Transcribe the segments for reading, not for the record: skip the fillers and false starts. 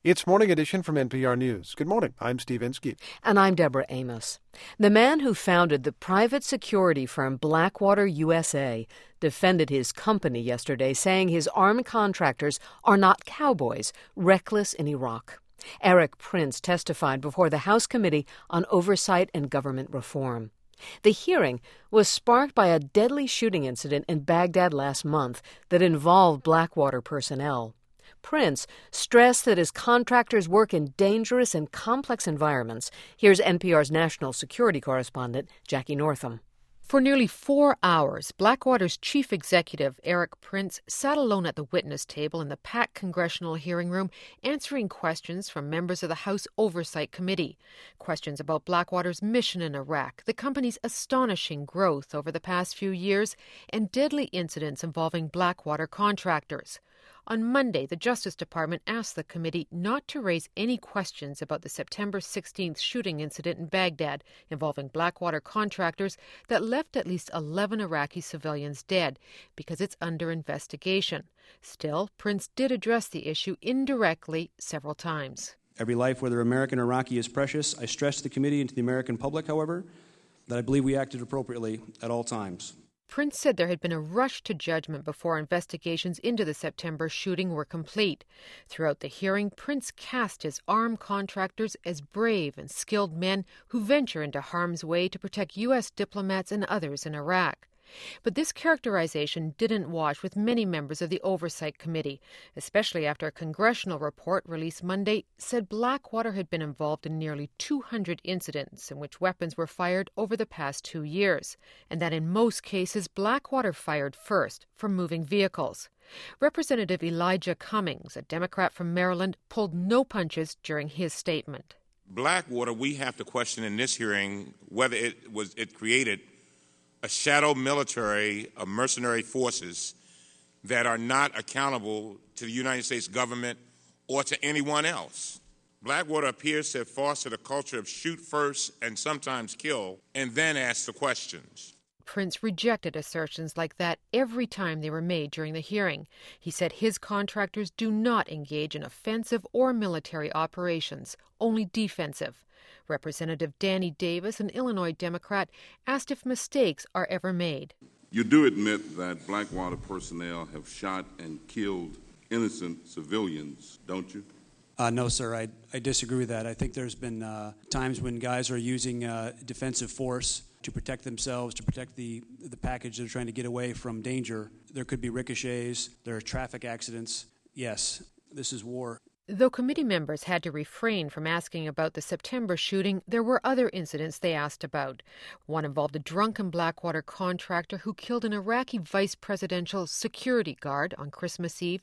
It's Morning Edition from NPR News. Good morning. I'm Steve Inskeep. And I'm Deborah Amos. The man who founded the private security firm Blackwater USA defended his company yesterday, saying his armed contractors are not cowboys, reckless in Iraq. Erik Prince testified before the House Committee on Oversight and Government Reform. The hearing was sparked by a deadly shooting incident in Baghdad last month that involved Blackwater personnel. Prince stressed that his contractors work in dangerous and complex environments. Here's NPR's national security correspondent, Jackie Northam. For nearly 4 hours, Blackwater's chief executive, Erik Prince, sat alone at the witness table in the packed congressional hearing room, answering questions from members of the House Oversight Committee. Questions about Blackwater's mission in Iraq, the company's astonishing growth over the past few years, and deadly incidents involving Blackwater contractors. On Monday, the Justice Department asked the committee not to raise any questions about the September 16th shooting incident in Baghdad involving Blackwater contractors that left at least 11 Iraqi civilians dead, because it's under investigation. Still, Prince did address the issue indirectly several times. Every life, whether American or Iraqi, is precious. I stress to the committee and to the American public, however, that I believe we acted appropriately at all times. Prince said there had been a rush to judgment before investigations into the September shooting were complete. Throughout the hearing, Prince cast his armed contractors as brave and skilled men who venture into harm's way to protect U.S. diplomats and others in Iraq. But this characterization didn't wash with many members of the Oversight Committee, especially after a congressional report released Monday said Blackwater had been involved in nearly 200 incidents in which weapons were fired over the past 2 years, and that in most cases Blackwater fired first from moving vehicles. Representative Elijah Cummings, a Democrat from Maryland, pulled no punches during his statement. Blackwater, we have to question in this hearing whether it created a shadow military of mercenary forces that are not accountable to the United States government or to anyone else. Blackwater appears to have fostered a culture of shoot first and sometimes kill, and then ask the questions. Prince rejected assertions like that every time they were made during the hearing. He said his contractors do not engage in offensive or military operations, only defensive. Representative Danny Davis, an Illinois Democrat, asked if mistakes are ever made. You do admit that Blackwater personnel have shot and killed innocent civilians, don't you? No, sir, I disagree with that. I think there's been times when guys are using defensive force to protect themselves, to protect the package they're trying to get away from danger. There could be ricochets, there are traffic accidents. Yes, this is war. Though committee members had to refrain from asking about the September shooting, there were other incidents they asked about. One involved a drunken Blackwater contractor who killed an Iraqi vice presidential security guard on Christmas Eve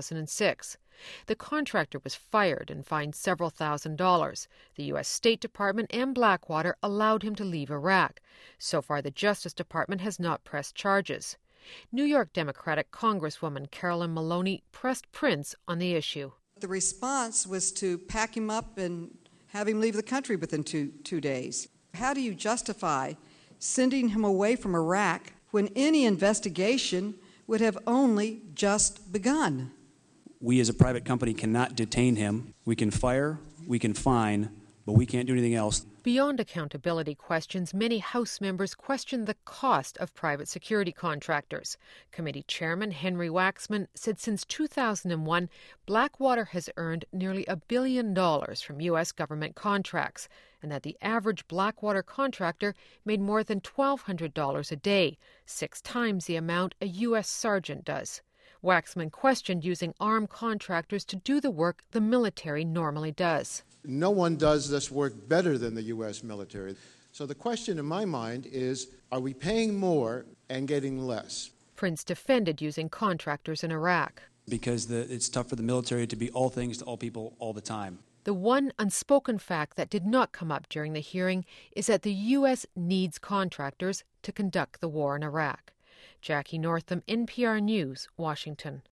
2006. The contractor was fired and fined several $1,000s. The U.S. State Department and Blackwater allowed him to leave Iraq. So far, the Justice Department has not pressed charges. New York Democratic Congresswoman Carolyn Maloney pressed Prince on the issue. The response was to pack him up and have him leave the country within two days. How do you justify sending him away from Iraq when any investigation would have only just begun? We as a private company cannot detain him. We can fire, we can fine, but we can't do anything else. Beyond accountability questions, many House members questioned the cost of private security contractors. Committee Chairman Henry Waxman said since 2001, Blackwater has earned nearly $1 billion from U.S. government contracts, and that the average Blackwater contractor made more than $1,200 a day, 6 times the amount a U.S. sergeant does. Waxman questioned using armed contractors to do the work the military normally does. No one does this work better than the U.S. military. So the question in my mind is, are we paying more and getting less? Prince defended using contractors in Iraq. Because it's tough for the military to be all things to all people all the time. The one unspoken fact that did not come up during the hearing is that the U.S. needs contractors to conduct the war in Iraq. Jackie Northam, NPR News, Washington.